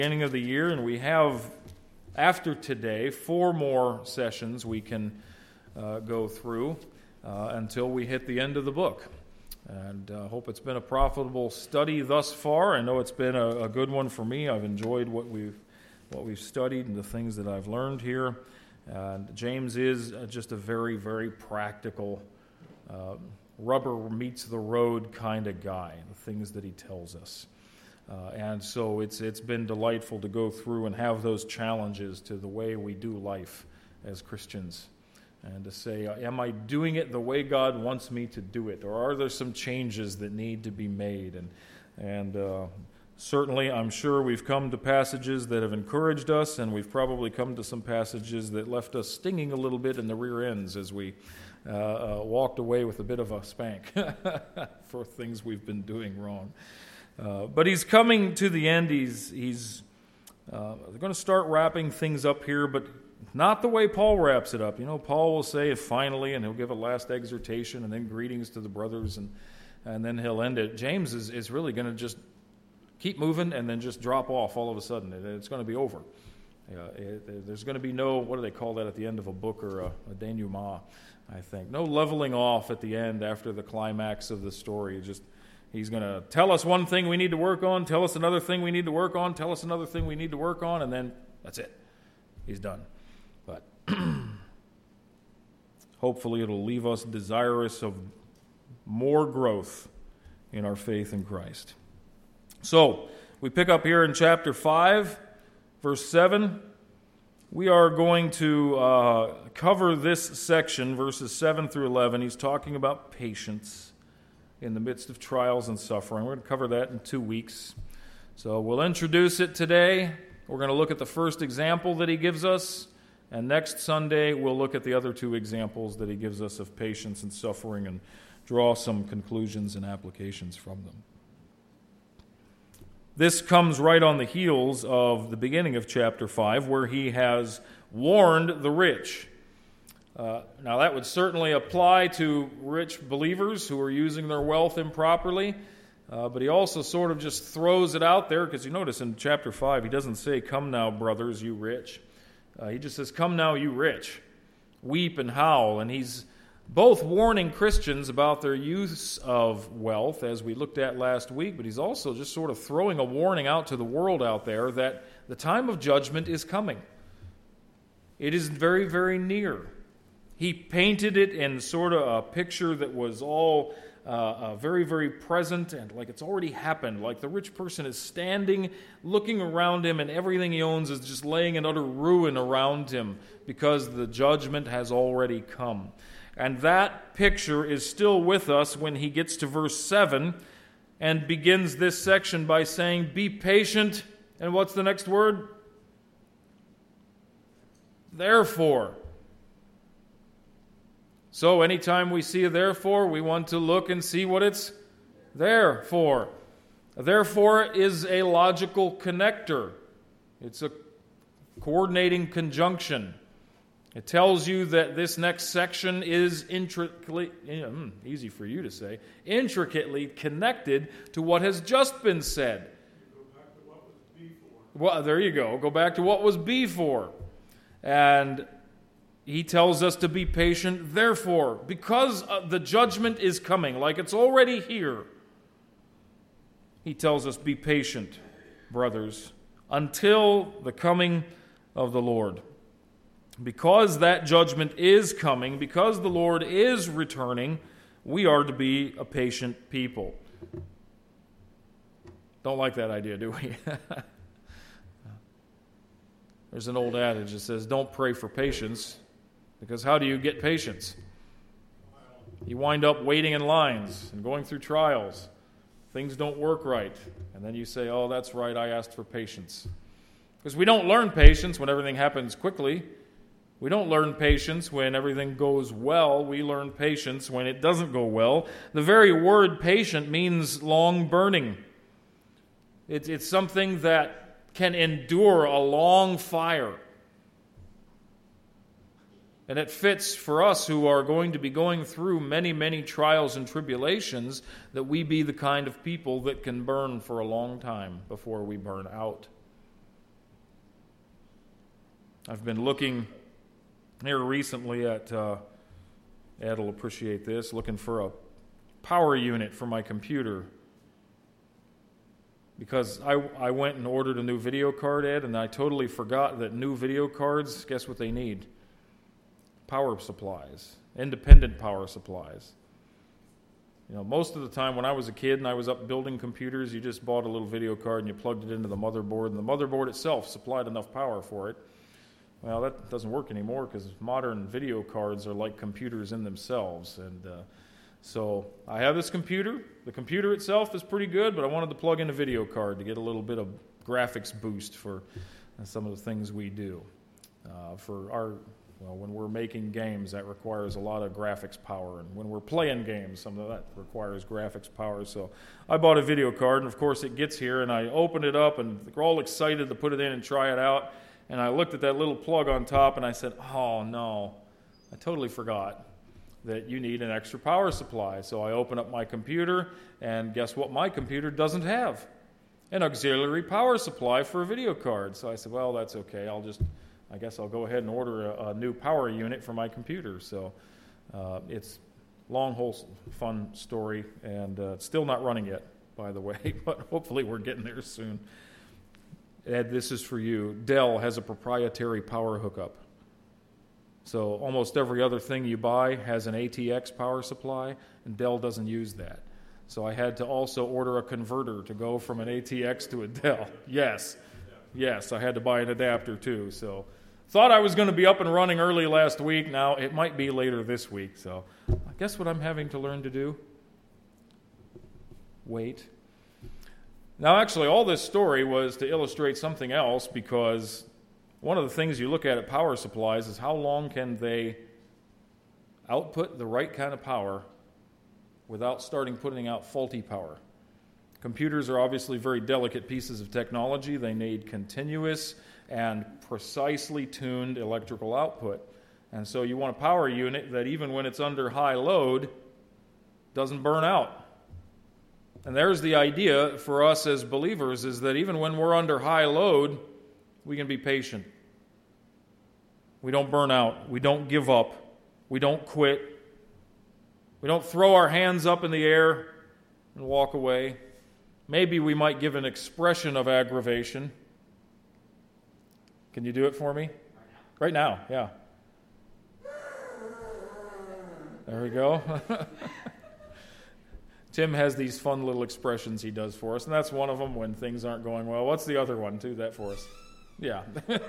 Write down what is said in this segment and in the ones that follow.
Beginning of the year, and we have, after today, 4 more sessions we can go through until we hit the end of the book. And I hope it's been a profitable study thus far. I know it's been a good one for me. I've enjoyed what we've studied and the things that I've learned here. And James is just a very, very practical, rubber meets the road kind of guy, the things that he tells us. And so it's been delightful to go through and have those challenges to the way we do life as Christians, and to say, am I doing it the way God wants me to do it, or are there some changes that need to be made? And certainly, I'm sure we've come to passages that have encouraged us, and we've probably come to some passages that left us stinging a little bit in the rear ends as we walked away with a bit of a spank for things we've been doing wrong. But he's coming to the end. He's going to start wrapping things up here, but not the way Paul wraps it up. You know, Paul will say, finally, and he'll give a last exhortation, and then greetings to the brothers, and then he'll end it. James is really going to just keep moving and then just drop off all of a sudden. It's going to be over. There's going to be no, what do they call that at the end of a book, or a denouement, I think. No leveling off at the end after the climax of the story. He's going to tell us one thing we need to work on, tell us another thing we need to work on, tell us another thing we need to work on, and then that's it. He's done. But hopefully it'll leave us desirous of more growth in our faith in Christ. So, we pick up here in chapter 5, verse 7. We are going to cover this section, verses 7 through 11. He's talking about patience in the midst of trials and suffering. We're going to cover that in 2 weeks. So we'll introduce it today. We're going to look at the first example that he gives us, and next Sunday we'll look at the other 2 examples that he gives us of patience and suffering and draw some conclusions and applications from them. This comes right on the heels of the beginning of chapter 5, where he has warned the rich. Now, that would certainly apply to rich believers who are using their wealth improperly, but he also sort of just throws it out there, because you notice in chapter 5, he doesn't say, "Come now, brothers, you rich." He just says, "Come now, you rich. Weep and howl." And he's both warning Christians about their use of wealth, as we looked at last week, but he's also just sort of throwing a warning out to the world out there that the time of judgment is coming. It is very, very near. He painted it in sort of a picture that was all very, very present, and like it's already happened. Like the rich person is standing, looking around him, and everything he owns is just laying in utter ruin around him because the judgment has already come. And that picture is still with us when he gets to verse 7 and begins this section by saying, "Be patient," and what's the next word? Therefore. So anytime we see a therefore, we want to look and see what it's there for. Therefore is a logical connector. It's a coordinating conjunction. It tells you that this next section is intricately, easy for you to say, intricately connected to what has just been said. Go back to what was before. Well, there you go. Go back to what was before. And he tells us to be patient, therefore, because the judgment is coming, like it's already here. He tells us, be patient, brothers, until the coming of the Lord. Because that judgment is coming, because the Lord is returning, we are to be a patient people. Don't like that idea, do we? There's an old adage that says, don't pray for patience, because how do you get patience? You wind up waiting in lines and going through trials. Things don't work right. And then you say, oh, that's right, I asked for patience. Because we don't learn patience when everything happens quickly. We don't learn patience when everything goes well. We learn patience when it doesn't go well. The very word patient means long burning. It's something that can endure a long fire. And it fits for us who are going to be going through many, many trials and tribulations that we be the kind of people that can burn for a long time before we burn out. I've been looking here recently at, Ed will appreciate this, looking for a power unit for my computer. Because I went and ordered a new video card, Ed, and I totally forgot that new video cards, guess what they need? Power supplies, independent power supplies. You know, most of the time when I was a kid and I was up building computers, you just bought a little video card and you plugged it into the motherboard, and the motherboard itself supplied enough power for it. Well, that doesn't work anymore because modern video cards are like computers in themselves. And so I have this computer. The computer itself is pretty good, but I wanted to plug in a video card to get a little bit of graphics boost for some of the things we do. When we're making games, that requires a lot of graphics power. And when we're playing games, some of that requires graphics power. So I bought a video card, and of course it gets here, and I open it up, and we're all excited to put it in and try it out. And I looked at that little plug on top, and I said, oh, no, I totally forgot that you need an extra power supply. So I open up my computer, and guess what my computer doesn't have? An auxiliary power supply for a video card. So I said, well, that's okay. I guess I'll go ahead and order a new power unit for my computer. So it's a long, whole, fun story, and it's still not running yet, by the way, but hopefully we're getting there soon. Ed, this is for you. Dell has a proprietary power hookup. So almost every other thing you buy has an ATX power supply, and Dell doesn't use that. So I had to also order a converter to go from an ATX to a Dell. Yes, I had to buy an adapter too. So thought I was going to be up and running early last week. Now it might be later this week. So guess what I'm having to learn to do? Wait. Now actually all this story was to illustrate something else, because one of the things you look at power supplies is how long can they output the right kind of power without starting putting out faulty power. Computers are obviously very delicate pieces of technology. They need continuous and precisely tuned electrical output. And so you want a power unit that even when it's under high load doesn't burn out. And there's the idea for us as believers, is that even when we're under high load, we can be patient. We don't burn out. We don't give up. We don't quit. We don't throw our hands up in the air and walk away. Maybe we might give an expression of aggravation. Can you do it for me? Right now, yeah. There we go. Tim has these fun little expressions he does for us, and that's one of them when things aren't going well. What's the other one? Do that for us. Yeah.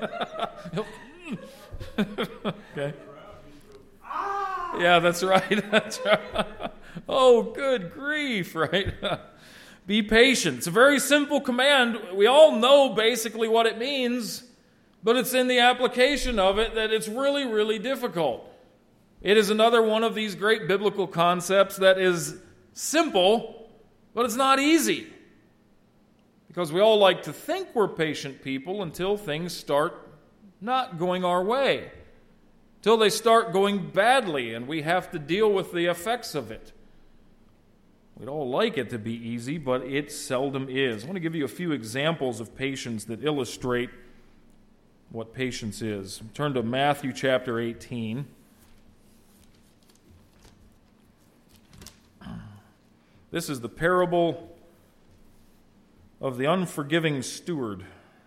Okay. Yeah, that's right. That's right. Oh, good grief, right? Be patient. It's a very simple command. We all know basically what it means, but it's in the application of it that it's really, really difficult. It is another one of these great biblical concepts that is simple, but it's not easy. Because we all like to think we're patient people until things start not going our way. Till they start going badly and we have to deal with the effects of it. We'd all like it to be easy, but it seldom is. I want to give you a few examples of patience that illustrate what patience is. Turn to Matthew chapter 18. This is the parable of the unforgiving steward.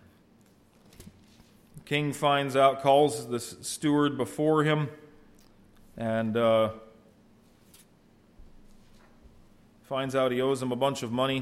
The king finds out, calls this steward before him, and finds out he owes him a bunch of money.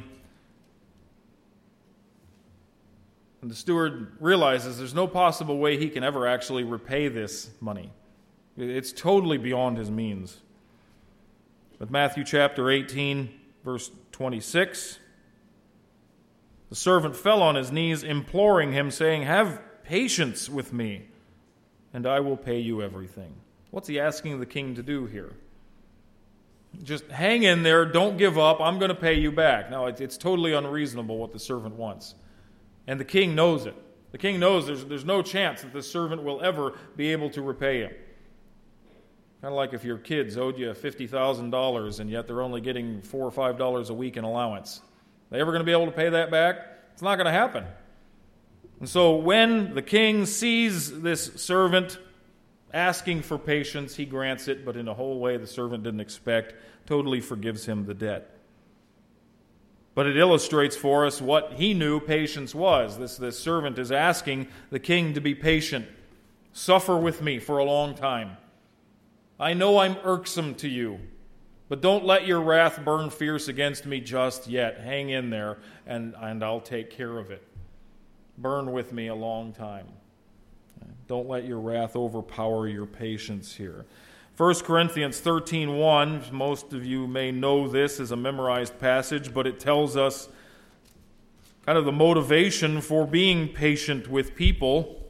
And the steward realizes there's no possible way he can ever actually repay this money. It's totally beyond his means. But Matthew chapter 18, verse 26, the servant fell on his knees, imploring him, saying, "Have patience with me, and I will pay you everything." What's he asking the king to do here? Just hang in there, don't give up, I'm going to pay you back. Now, it's totally unreasonable what the servant wants. And the king knows it. The king knows there's no chance that the servant will ever be able to repay him. Kind of like if your kids owed you $50,000 and yet they're only getting $4 or $5 a week in allowance. Are they ever going to be able to pay that back? It's not going to happen. And so when the king sees this servant asking for patience, he grants it, but in a whole way the servant didn't expect, totally forgives him the debt. But it illustrates for us what he knew patience was. This servant is asking the king to be patient. Suffer with me for a long time. I know I'm irksome to you, but don't let your wrath burn fierce against me just yet. Hang in there, and I'll take care of it. Burn with me a long time. Don't let your wrath overpower your patience here. 1 Corinthians 13:1, most of you may know this as a memorized passage, but it tells us kind of the motivation for being patient with people.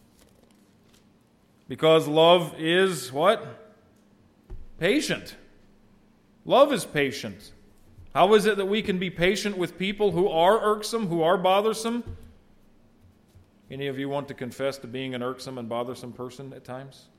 Because love is what? Patient. Love is patient. How is it that we can be patient with people who are irksome, who are bothersome? Any of you want to confess to being an irksome and bothersome person at times?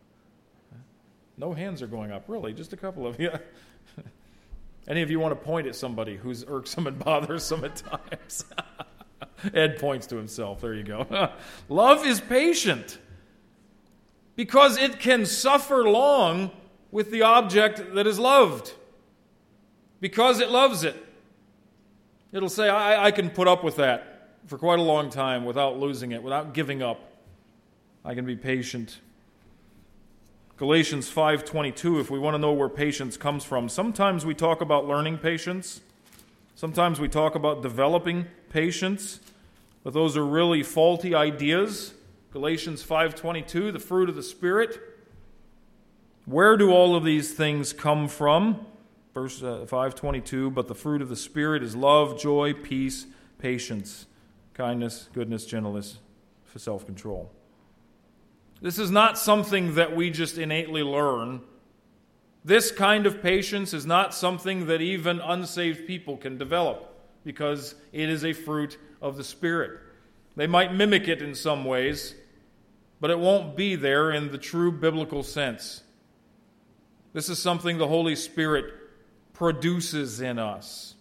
No hands are going up, really, just a couple of you. Any of you want to point at somebody who's irksome and bothersome at times? Ed points to himself. There you go. Love is patient because it can suffer long with the object that is loved. Because it loves it. It'll say, I can put up with that for quite a long time without losing it, without giving up. I can be patient. Galatians 5:22, if we want to know where patience comes from, sometimes we talk about learning patience. Sometimes we talk about developing patience, but those are really faulty ideas. Galatians 5:22, the fruit of the Spirit. Where do all of these things come from? Verse 5:22, but the fruit of the Spirit is love, joy, peace, patience, kindness, goodness, gentleness, self-control. This is not something that we just innately learn. This kind of patience is not something that even unsaved people can develop because it is a fruit of the Spirit. They might mimic it in some ways, but it won't be there in the true biblical sense. This is something the Holy Spirit produces in us.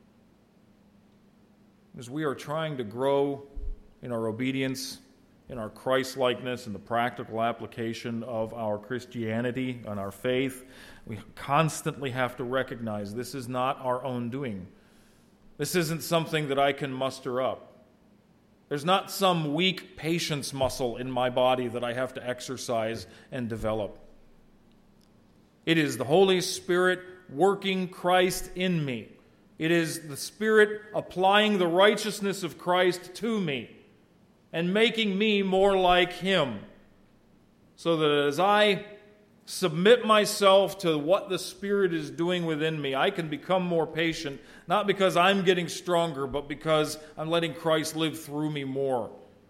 As we are trying to grow in our obedience, in our Christ-likeness, in the practical application of our Christianity and our faith, we constantly have to recognize this is not our own doing. This isn't something that I can muster up. There's not some weak patience muscle in my body that I have to exercise and develop. It is the Holy Spirit working Christ in me. It is the Spirit applying the righteousness of Christ to me and making me more like Him, so that as I submit myself to what the Spirit is doing within me, I can become more patient, not because I'm getting stronger, but because I'm letting Christ live through me more.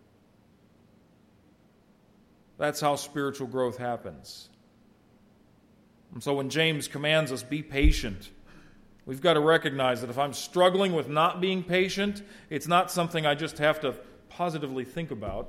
That's how spiritual growth happens. And so when James commands us, be patient, we've got to recognize that if I'm struggling with not being patient, it's not something I just have to positively think about.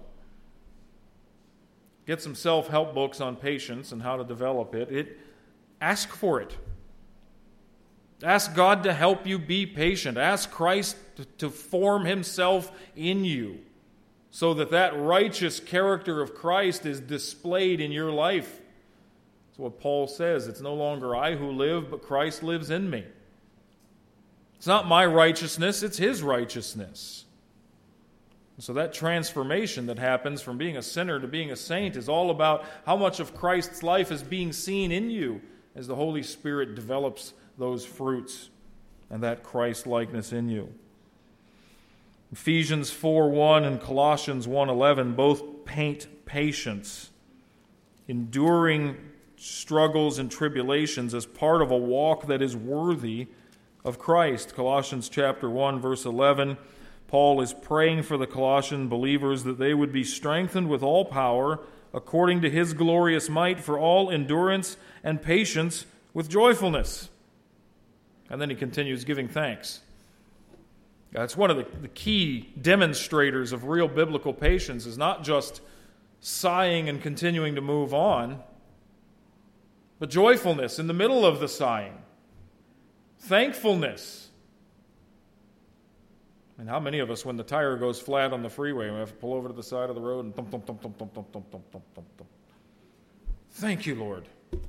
Get some self-help books on patience and how to develop it. Ask for it. Ask God to help you be patient. Ask Christ to form Himself in you so that righteous character of Christ is displayed in your life. That's what Paul says. It's no longer I who live, but Christ lives in me. It's not my righteousness, it's His righteousness. So that transformation that happens from being a sinner to being a saint is all about how much of Christ's life is being seen in you as the Holy Spirit develops those fruits and that Christ-likeness in you. Ephesians 4:1 and Colossians 1:11 both paint patience, enduring struggles and tribulations as part of a walk that is worthy of Christ. Colossians chapter 1, verse 11, Paul is praying for the Colossian believers that they would be strengthened with all power according to His glorious might for all endurance and patience with joyfulness. And then he continues giving thanks. That's one of the key demonstrators of real biblical patience, is not just sighing and continuing to move on, but joyfulness in the middle of the sighing. Thankfulness. And how many of us, when the tire goes flat on the freeway, we have to pull over to the side of the road and thump, thump, thump, thump, thump, thump, thump, thump, thump, thump, thump. Thank you, Lord.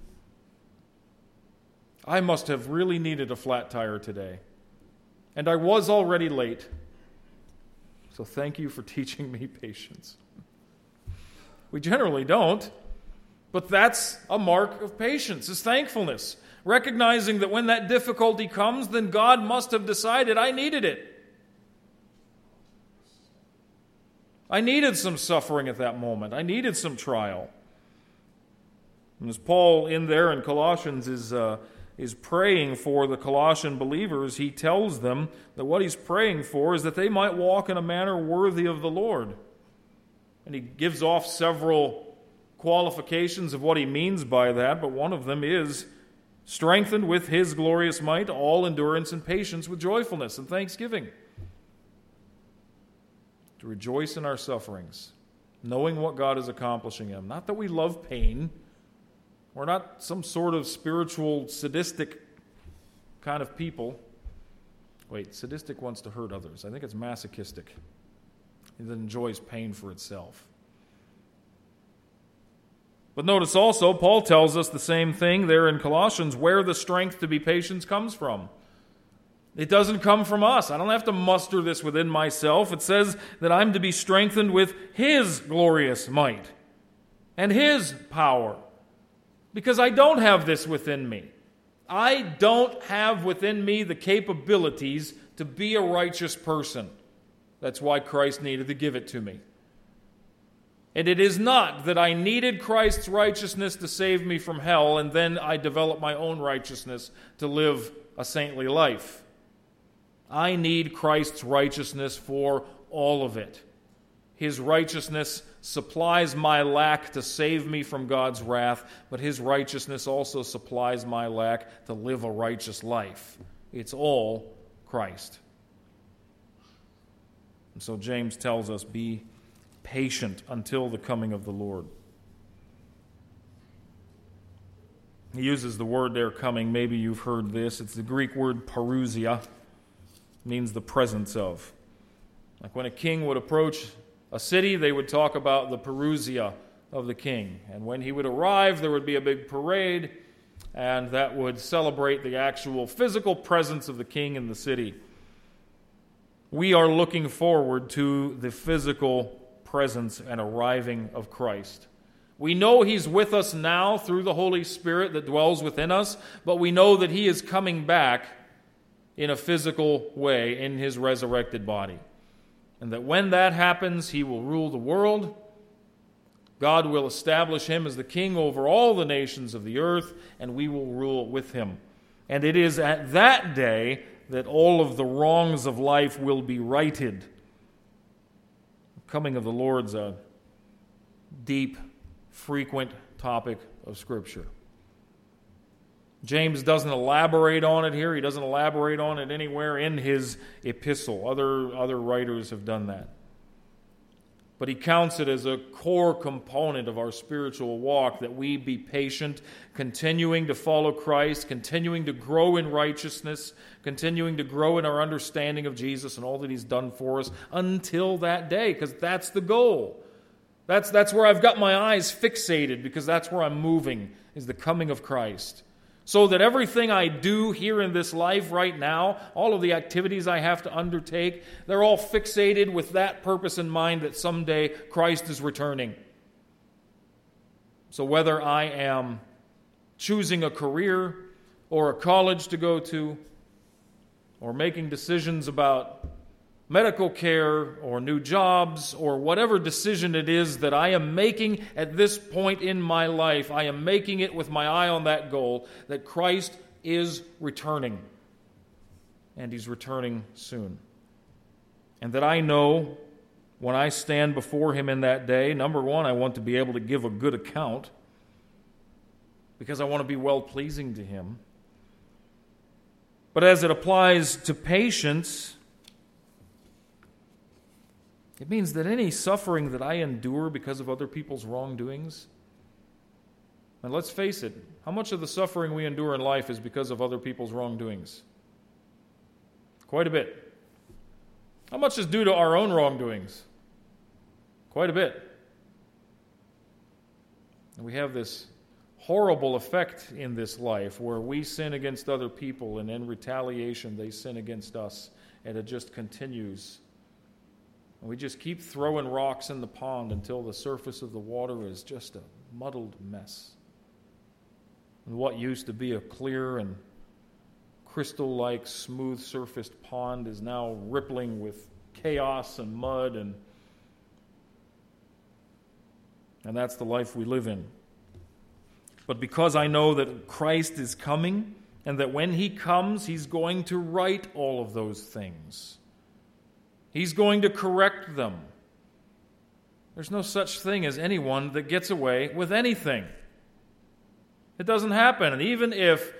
I must have really needed a flat tire today. And I was already late. So thank you for teaching me patience. We generally don't, but that's a mark of patience, is thankfulness. Recognizing that when that difficulty comes, then God must have decided I needed it. I needed some suffering at that moment. I needed some trial. And as Paul in there in Colossians is praying for the Colossian believers, he tells them that what he's praying for is that they might walk in a manner worthy of the Lord. And he gives off several qualifications of what he means by that, but one of them is strengthened with his glorious might, all endurance and patience with joyfulness and thanksgiving. To rejoice in our sufferings, knowing what God is accomplishing in them. Not that we love pain. We're not some sort of spiritual, sadistic kind of people. Wait, sadistic wants to hurt others. I think it's masochistic. It enjoys pain for itself. But notice also, Paul tells us the same thing there in Colossians, where the strength to be patient comes from. It doesn't come from us. I don't have to muster this within myself. It says that I'm to be strengthened with His glorious might and His power. Because I don't have this within me. I don't have within me the capabilities to be a righteous person. That's why Christ needed to give it to me. And it is not that I needed Christ's righteousness to save me from hell and then I develop my own righteousness to live a saintly life. I need Christ's righteousness for all of it. His righteousness supplies my lack to save me from God's wrath, but His righteousness also supplies my lack to live a righteous life. It's all Christ. And so James tells us, be patient until the coming of the Lord. He uses the word there, coming. Maybe you've heard this. It's the Greek word parousia. It means the presence of. Like when a king would approach a city, they would talk about the parousia of the king. And when he would arrive, there would be a big parade, and that would celebrate the actual physical presence of the king in the city. We are looking forward to the physical presence and arriving of Christ. We know He's with us now through the Holy Spirit that dwells within us, but we know that He is coming back in a physical way in His resurrected body. And that when that happens, He will rule the world. God will establish Him as the king over all the nations of the earth, and we will rule with Him. And it is at that day that all of the wrongs of life will be righted. The coming of the Lord's a deep, frequent topic of Scripture. James doesn't elaborate on it here. He doesn't elaborate on it anywhere in his epistle. Other writers have done that. But he counts it as a core component of our spiritual walk, that we be patient, continuing to follow Christ, continuing to grow in righteousness, continuing to grow in our understanding of Jesus and all that He's done for us until that day, because that's the goal. That's where I've got my eyes fixated, because that's where I'm moving, is the coming of Christ. So that everything I do here in this life right now, all of the activities I have to undertake, they're all fixated with that purpose in mind, that someday Christ is returning. So whether I am choosing a career or a college to go to, or making decisions about medical care or new jobs or whatever decision it is that I am making at this point in my life, I am making it with my eye on that goal, that Christ is returning. And He's returning soon. And that I know when I stand before Him in that day, number one, I want to be able to give a good account, because I want to be well-pleasing to Him. But as it applies to patience, it means that any suffering that I endure because of other people's wrongdoings, and let's face it, how much of the suffering we endure in life is because of other people's wrongdoings? Quite a bit. How much is due to our own wrongdoings? Quite a bit. And we have this horrible effect in this life where we sin against other people, and in retaliation they sin against us, and it just continues. And we just keep throwing rocks in the pond until the surface of the water is just a muddled mess. And what used to be a clear and crystal-like, smooth-surfaced pond is now rippling with chaos and mud, and that's the life we live in. But because I know that Christ is coming, and that when He comes, He's going to right all of those things. He's going to correct them. There's no such thing as anyone that gets away with anything. It doesn't happen. And even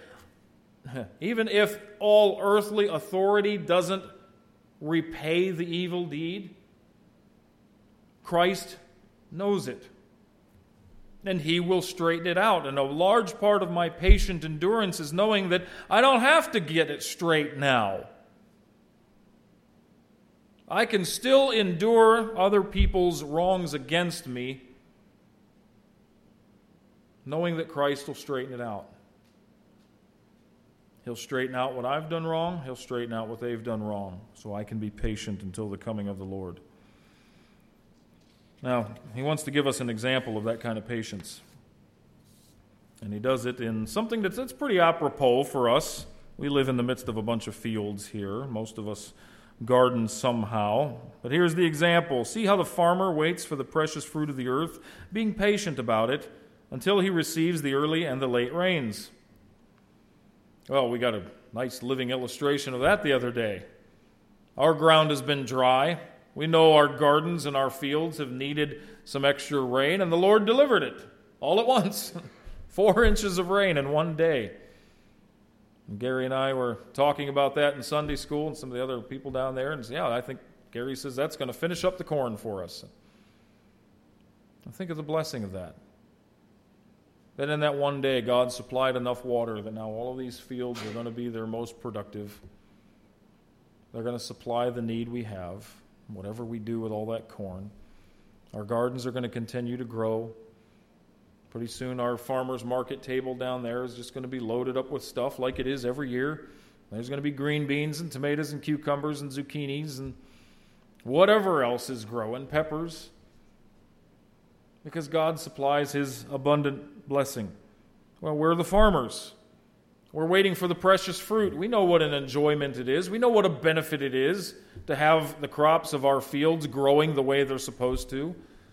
if all earthly authority doesn't repay the evil deed, Christ knows it. And He will straighten it out. And a large part of my patient endurance is knowing that I don't have to get it straight now. I can still endure other people's wrongs against me, knowing that Christ will straighten it out. He'll straighten out what I've done wrong. He'll straighten out what they've done wrong, so I can be patient until the coming of the Lord. Now, He wants to give us an example of that kind of patience. And He does it in something that's pretty apropos for us. We live in the midst of a bunch of fields here. Most of us garden somehow. But here's the example. See how the farmer waits for the precious fruit of the earth, being patient about it, until he receives the early and the late rains. Well, we got a nice living illustration of that the other day. Our ground has been dry. We know our gardens and our fields have needed some extra rain, and the Lord delivered it all at once. 4 inches of rain in one day. And Gary and I were talking about that in Sunday school, and some of the other people down there, and I think Gary says that's going to finish up the corn for us. I think of the blessing of that. That in that one day, God supplied enough water that now all of these fields are going to be their most productive. They're going to supply the need we have, whatever we do with all that corn. Our gardens are going to continue to grow. Pretty soon our farmer's market table down there is just going to be loaded up with stuff like it is every year. There's going to be green beans and tomatoes and cucumbers and zucchinis and whatever else is growing, peppers, because God supplies His abundant blessing. Well, we're the farmers. We're waiting for the precious fruit. We know what an enjoyment it is. We know what a benefit it is to have the crops of our fields growing the way they're supposed to.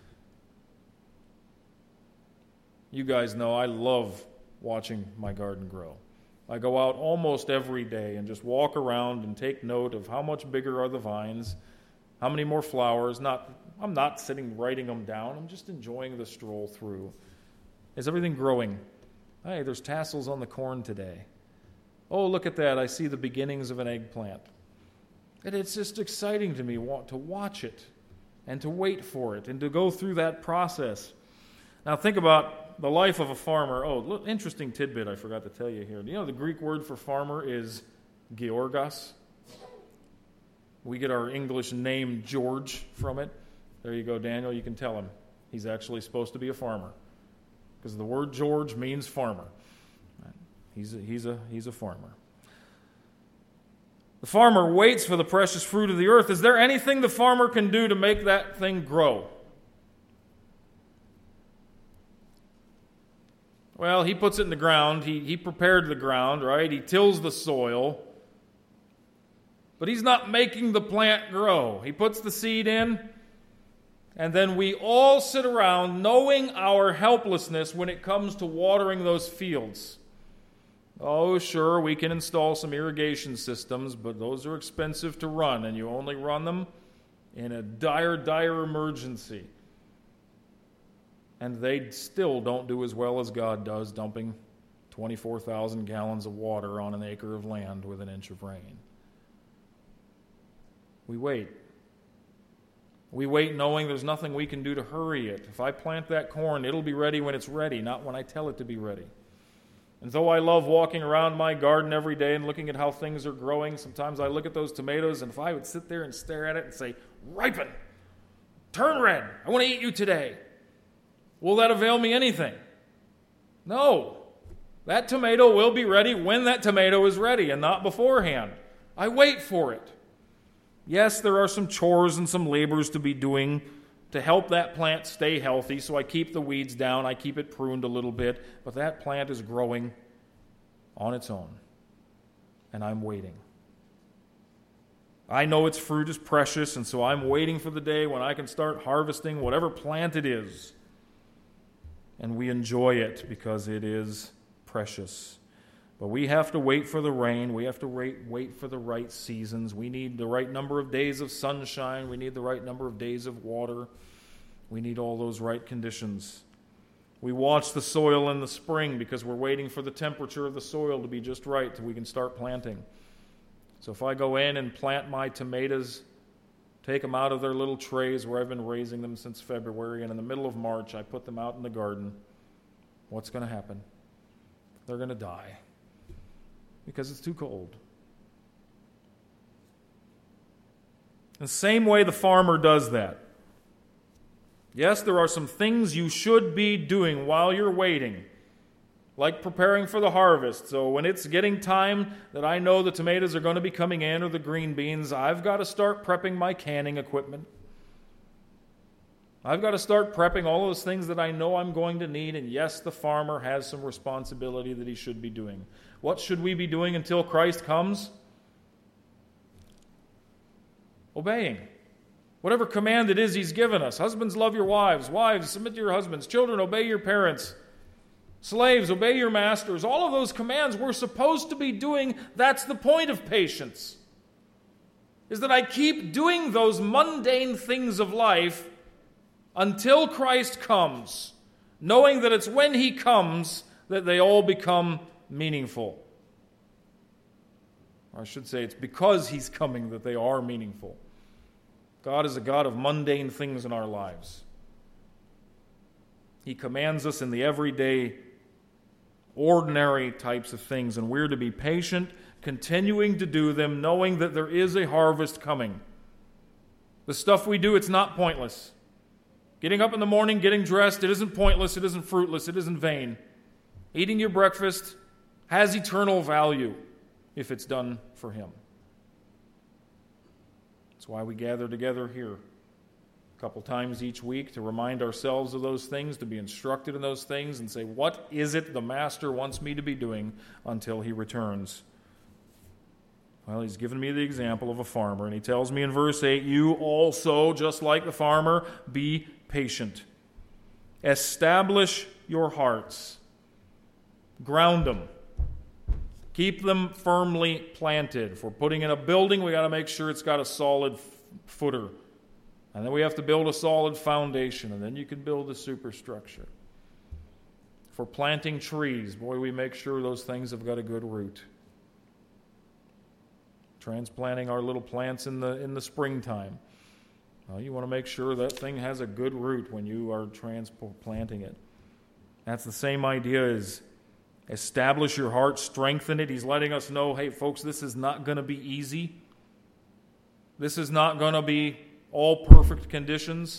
You guys know I love watching my garden grow. I go out almost every day and just walk around and take note of how much bigger are the vines, how many more flowers. I'm not sitting writing them down. I'm just enjoying the stroll through. Is everything growing? Hey, there's tassels on the corn today. Oh, look at that. I see the beginnings of an eggplant. And it's just exciting to me to watch it and to wait for it and to go through that process. Now think about the life of a farmer. Oh, look, interesting tidbit I forgot to tell you here. Do you know the Greek word for farmer is georgos? We get our English name George from it. There you go, Daniel. You can tell him he's actually supposed to be a farmer, because the word George means farmer. He's a farmer. The farmer waits for the precious fruit of the earth. Is there anything the farmer can do to make that thing grow? Well, he puts it in the ground. He prepared the ground, right? He tills the soil. But he's not making the plant grow. He puts the seed in, and then we all sit around knowing our helplessness when it comes to watering those fields. Oh, sure, we can install some irrigation systems, but those are expensive to run, and you only run them in a dire emergency. And they still don't do as well as God does, dumping 24,000 gallons of water on an acre of land with an inch of rain. We wait. We wait knowing there's nothing we can do to hurry it. If I plant that corn, it'll be ready when it's ready, not when I tell it to be ready. And though I love walking around my garden every day and looking at how things are growing, sometimes I look at those tomatoes, and if I would sit there and stare at it and say, ripen, turn red, I want to eat you today, will that avail me anything? No. That tomato will be ready when that tomato is ready and not beforehand. I wait for it. Yes, there are some chores and some labors to be doing to help that plant stay healthy, so I keep the weeds down, I keep it pruned a little bit, but that plant is growing on its own, and I'm waiting. I know its fruit is precious, and so I'm waiting for the day when I can start harvesting whatever plant it is, and we enjoy it because it is precious. But we have to wait for the rain. We have to wait for the right seasons. We need the right number of days of sunshine. We need the right number of days of water. We need all those right conditions. We watch the soil in the spring because we're waiting for the temperature of the soil to be just right so we can start planting. So if I go in and plant my tomatoes, take them out of their little trays where I've been raising them since February, and in the middle of March I put them out in the garden, what's going to happen? They're going to die. Because it's too cold. The same way the farmer does that. Yes, there are some things you should be doing while you're waiting, like preparing for the harvest. So when it's getting time that I know the tomatoes are going to be coming in or the green beans, I've got to start prepping my canning equipment. I've got to start prepping all those things that I know I'm going to need, and yes, the farmer has some responsibility that he should be doing. What should we be doing until Christ comes? Obeying. Whatever command it is He's given us. Husbands, love your wives. Wives, submit to your husbands. Children, obey your parents. Slaves, obey your masters. All of those commands we're supposed to be doing. That's the point of patience. Is that I keep doing those mundane things of life until Christ comes, knowing that it's when He comes that they all become meaningful. Or I should say it's because He's coming that they are meaningful. God is a God of mundane things in our lives. He commands us in the everyday, ordinary types of things, and we're to be patient, continuing to do them, knowing that there is a harvest coming. The stuff we do, it's not pointless. Getting up in the morning, getting dressed, it isn't pointless, it isn't fruitless, it isn't vain. Eating your breakfast has eternal value if it's done for Him. That's why we gather together here a couple times each week to remind ourselves of those things, to be instructed in those things, and say, what is it the Master wants me to be doing until He returns? Well, He's given me the example of a farmer, and He tells me in verse 8, you also, just like the farmer, be patient. Establish your hearts. Ground them. Keep them firmly planted. If we're putting in a building, we got to make sure it's got a solid footer. And then we have to build a solid foundation, and then you can build a superstructure. If we're planting trees, boy, we make sure those things have got a good root. Transplanting our little plants in the springtime. Well, you want to make sure that thing has a good root when you are transplanting it. That's the same idea as establish your heart, strengthen it. He's letting us know, hey, folks, this is not going to be easy. This is not going to be all perfect conditions.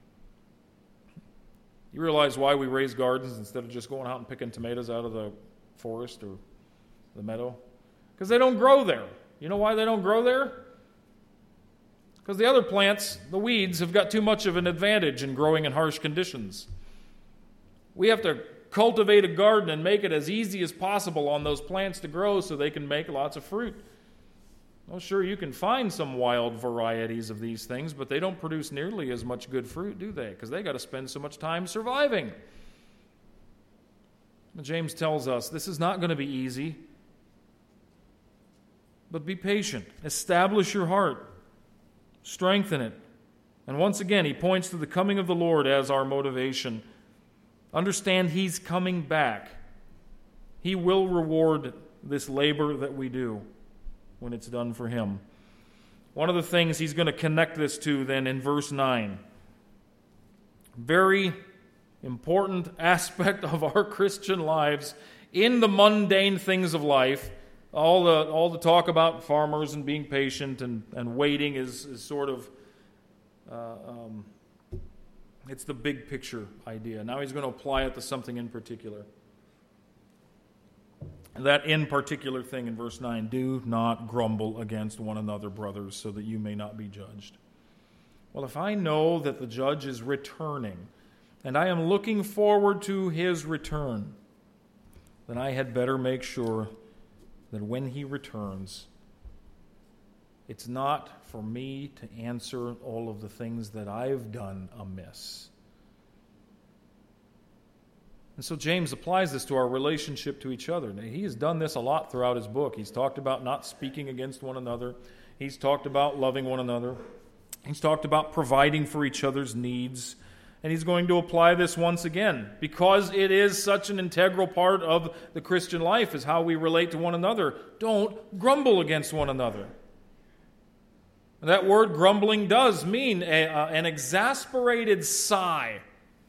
You realize why we raise gardens instead of just going out and picking tomatoes out of the forest or the meadow? Because they don't grow there. You know why they don't grow there? Because the other plants, the weeds, have got too much of an advantage in growing in harsh conditions. We have to cultivate a garden and make it as easy as possible on those plants to grow so they can make lots of fruit. Well, sure, you can find some wild varieties of these things, but they don't produce nearly as much good fruit, do they? Because they got to spend so much time surviving. James tells us this is not going to be easy, but be patient. Establish your heart. Strengthen it. And once again, he points to the coming of the Lord as our motivation. Understand He's coming back. He will reward this labor that we do when it's done for Him. One of the things he's going to connect this to then in verse 9. Very important aspect of our Christian lives in the mundane things of life, all the talk about farmers and being patient and waiting is sort of, it's the big picture idea. Now he's going to apply it to something in particular. That in particular thing in verse 9, do not grumble against one another, brothers, so that you may not be judged. Well, if I know that the judge is returning, and I am looking forward to his return, then I had better make sure that when he returns, it's not for me to answer all of the things that I've done amiss. And so James applies this to our relationship to each other. Now, he has done this a lot throughout his book. He's talked about not speaking against one another. He's talked about loving one another. He's talked about providing for each other's needs. And he's going to apply this once again, because it is such an integral part of the Christian life, is how we relate to one another. Don't grumble against one another. That word grumbling does mean an exasperated sigh.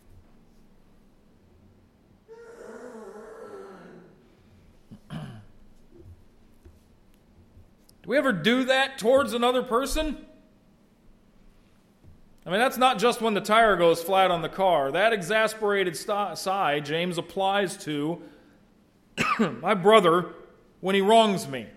Do we ever do that towards another person? I mean, that's not just when the tire goes flat on the car. That exasperated sigh James applies to my brother when he wrongs me.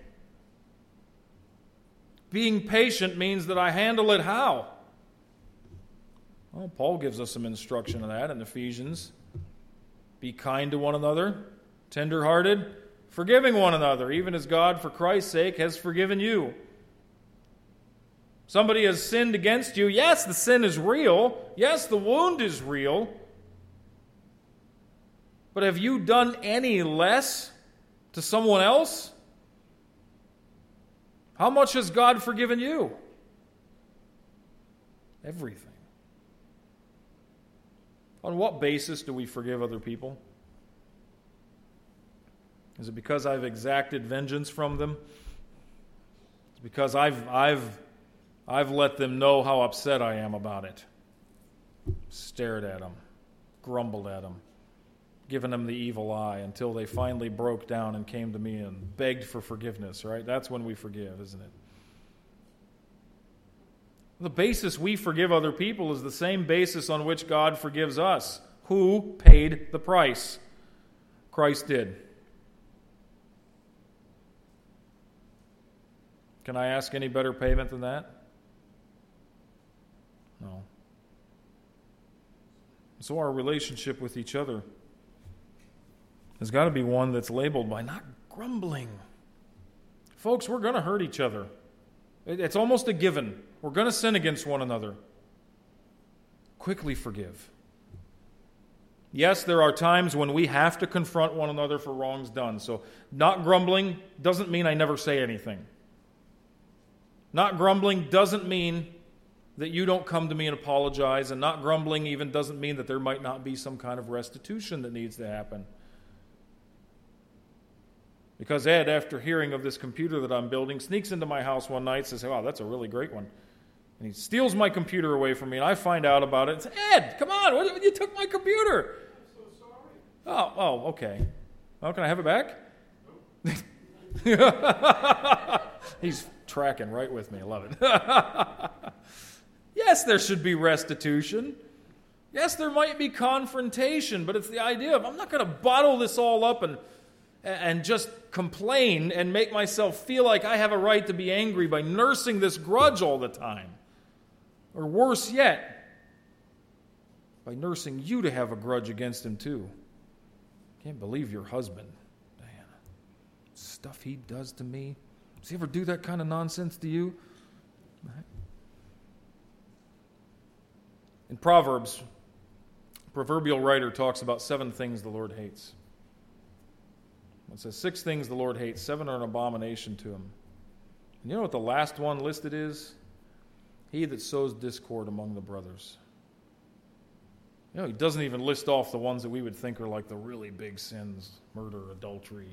Being patient means that I handle it how? Well, Paul gives us some instruction on that in Ephesians. Be kind to one another, tender-hearted, forgiving one another, even as God, for Christ's sake, has forgiven you. Somebody has sinned against you. Yes, the sin is real. Yes, the wound is real. But have you done any less to someone else? How much has God forgiven you? Everything. On what basis do we forgive other people? Is it because I've exacted vengeance from them? It's because I've let them know how upset I am about it. Stared at them, grumbled at them, given them the evil eye until they finally broke down and came to me and begged for forgiveness, right? That's when we forgive, isn't it? The basis we forgive other people is the same basis on which God forgives us. Who paid the price? Christ did. Can I ask any better payment than that? No. So our relationship with each other has got to be one that's labeled by not grumbling. Folks, we're going to hurt each other. It's almost a given. We're going to sin against one another. Quickly forgive. Yes, there are times when we have to confront one another for wrongs done. So not grumbling doesn't mean I never say anything. Not grumbling doesn't mean that you don't come to me and apologize, and not grumbling even doesn't mean that there might not be some kind of restitution that needs to happen. Because Ed, after hearing of this computer that I'm building, sneaks into my house one night and says, wow, that's a really great one. And he steals my computer away from me, and I find out about it and say, Ed, come on, you took my computer. I'm so sorry. Oh, okay. Well, can I have it back? Nope. He's tracking right with me. I love it. Yes, there should be restitution. Yes, there might be confrontation, but it's the idea of I'm not going to bottle this all up and just complain and make myself feel like I have a right to be angry by nursing this grudge all the time. Or worse yet, by nursing you to have a grudge against him too. Can't believe your husband, Diana. Stuff he does to me. Does he ever do that kind of nonsense to you? In Proverbs, a proverbial writer talks about 7 things the Lord hates. It says 6 things the Lord hates, 7 are an abomination to him. And you know what the last one listed is? He that sows discord among the brothers. You know, he doesn't even list off the ones that we would think are like the really big sins, murder, adultery.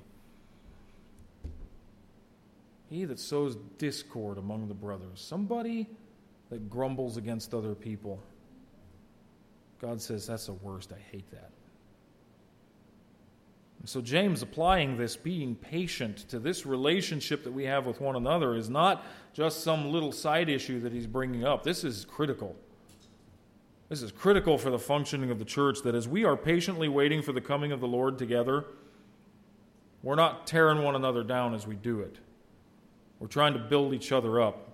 He that sows discord among the brothers. Somebody that grumbles against other people. God says, that's the worst. I hate that. So James, applying this being patient to this relationship that we have with one another, is not just some little side issue that he's bringing up. This is critical. This is critical for the functioning of the church, that as we are patiently waiting for the coming of the Lord together, we're not tearing one another down as we do it. We're trying to build each other up.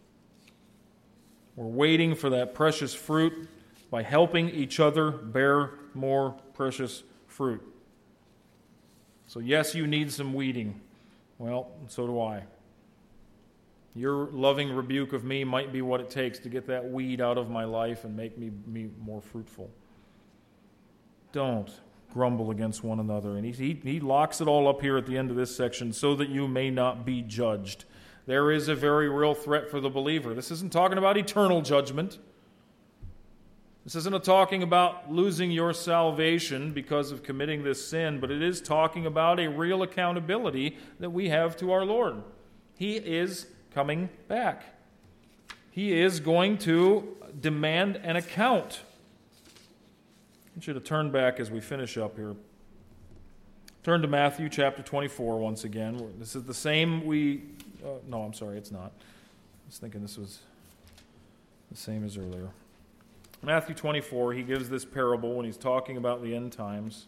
We're waiting for that precious fruit by helping each other bear more precious fruit. So yes, you need some weeding. Well, so do I. Your loving rebuke of me might be what it takes to get that weed out of my life and make me more fruitful. Don't grumble against one another. And he locks it all up here at the end of this section, so that you may not be judged. There is a very real threat for the believer. This isn't talking about eternal judgment. This isn't talking about losing your salvation because of committing this sin, but it is talking about a real accountability that we have to our Lord. He is coming back. He is going to demand an account. I want you to turn back as we finish up here. Turn to Matthew chapter 24 once again. This is the same no, I'm sorry, it's not. I was thinking this was the same as earlier. Matthew 24, he gives this parable when he's talking about the end times.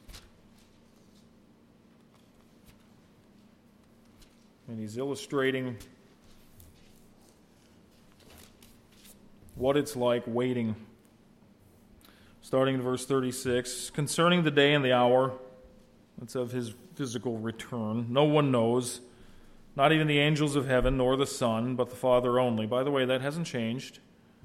And he's illustrating what it's like waiting. Starting in verse 36, concerning the day and the hour, that's of his physical return, no one knows, not even the angels of heaven, nor the Son, but the Father only. By the way, that hasn't changed.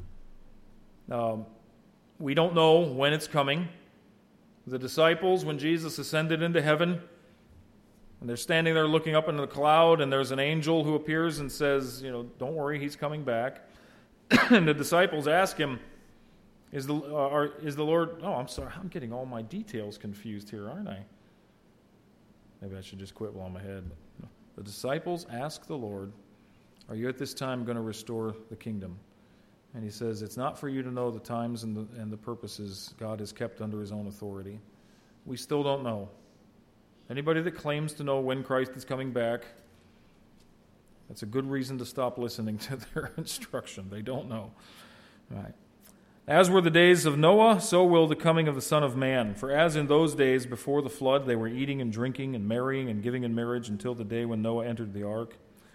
We don't know when it's coming. The disciples, when Jesus ascended into heaven, and they're standing there looking up into the cloud, and there's an angel who appears and says, don't worry, he's coming back. And the disciples ask him, is the Lord... Oh, I'm sorry, I'm getting all my details confused here, aren't I? Maybe I should just quit while I'm ahead. No. The disciples ask the Lord, are you at this time going to restore the kingdom? And he says, it's not for you to know the times and the purposes God has kept under his own authority. We still don't know. Anybody that claims to know when Christ is coming back, that's a good reason to stop listening to their instruction. They don't know. All right. As were the days of Noah, so will the coming of the Son of Man. For as in those days before the flood, they were eating and drinking and marrying and giving in marriage until the day when Noah entered the ark.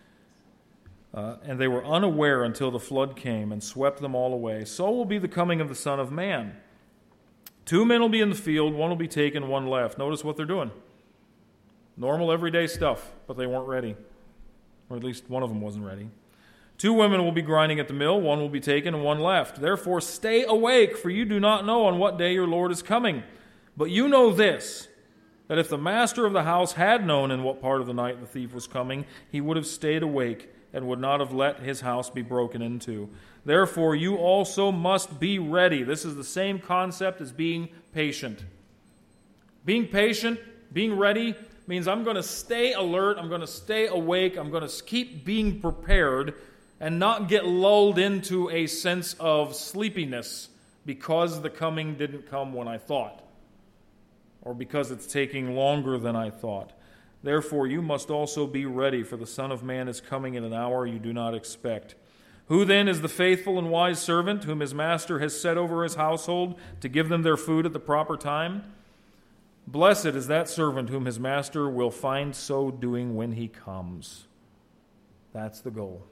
And they were unaware until the flood came and swept them all away. So will be the coming of the Son of Man. 2 men will be in the field, one will be taken, one left. Notice what they're doing. Normal, everyday stuff, but they weren't ready. Or at least one of them wasn't ready. 2 women will be grinding at the mill, one will be taken and one left. Therefore stay awake, for you do not know on what day your Lord is coming. But you know this, that if the master of the house had known in what part of the night the thief was coming, he would have stayed awake and would not have let his house be broken into. Therefore you also must be ready. This is the same concept as being patient. Being patient, being ready, means I'm going to stay alert, I'm going to stay awake, I'm going to keep being prepared and not get lulled into a sense of sleepiness because the coming didn't come when I thought, or because it's taking longer than I thought. Therefore, you must also be ready, for the Son of Man is coming in an hour you do not expect. Who then is the faithful and wise servant whom his master has set over his household to give them their food at the proper time? Blessed is that servant whom his master will find so doing when he comes. That's the goal.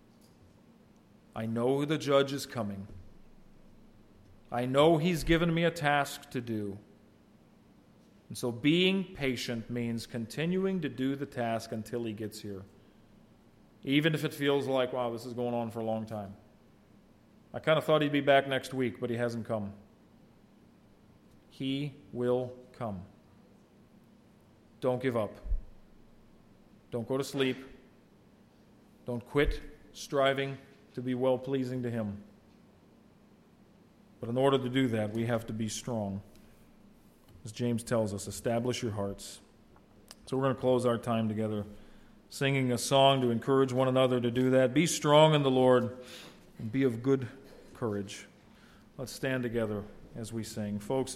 I know the judge is coming. I know he's given me a task to do. And so being patient means continuing to do the task until he gets here. Even if it feels like, wow, this is going on for a long time. I kind of thought he'd be back next week, but he hasn't come. He will come. Don't give up. Don't go to sleep. Don't quit striving to be well-pleasing to him. But in order to do that, we have to be strong. As James tells us, establish your hearts. So we're going to close our time together singing a song to encourage one another to do that. Be strong in the Lord and be of good courage. Let's stand together as we sing. Folks,